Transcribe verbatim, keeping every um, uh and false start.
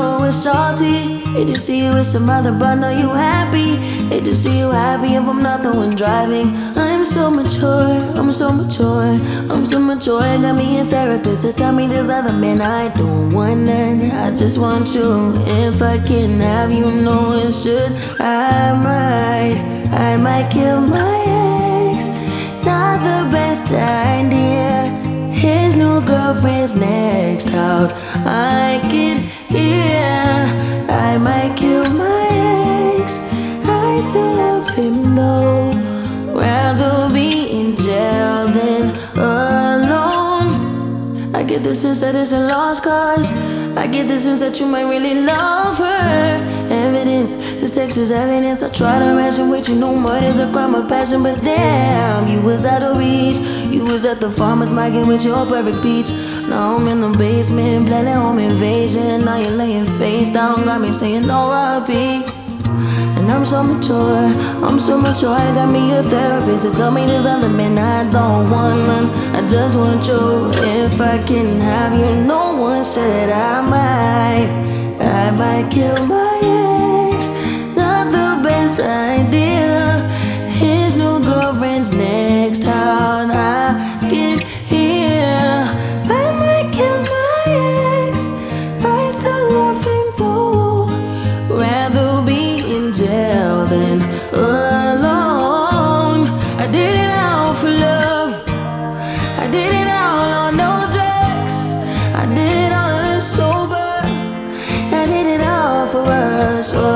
know it's salty. Hate to see you with some other, but know you happy. Hate to see you happy if I'm not the one driving. I'm so mature, I'm so mature, I'm so mature. Got me a therapist to tell me there's other men. I don't want none, I just want you. If I can have you, no one should. I might, I might kill my ex. Not the best idea. His new girlfriend's next out. I can hear. I might kill my ex. I still love him though. Rather be in jail than alone. I get the sense that it's a lost cause. I get the sense that you might really love her. Evidence, this text is evidence. I try to ration with you, no murder's a crime of passion. But damn, you was out of reach. You was at the farmer's market with your perfect peach. Now I'm in the basement, planning home invasion. Now you're laying face down, got me saying no R I P. And I'm so mature, I'm so mature. I got me a therapist to tell me there's other men. I don't want none, I just want you. If I can have you, no one said I might. I might kill my ex. Not the best idea. His new girlfriend's next out. I can hear. I might kill my ex. I still love him though. Rather be in jail than alone. I did it all for love. I did it all on no drugs. I did it all sober. I did it all for us.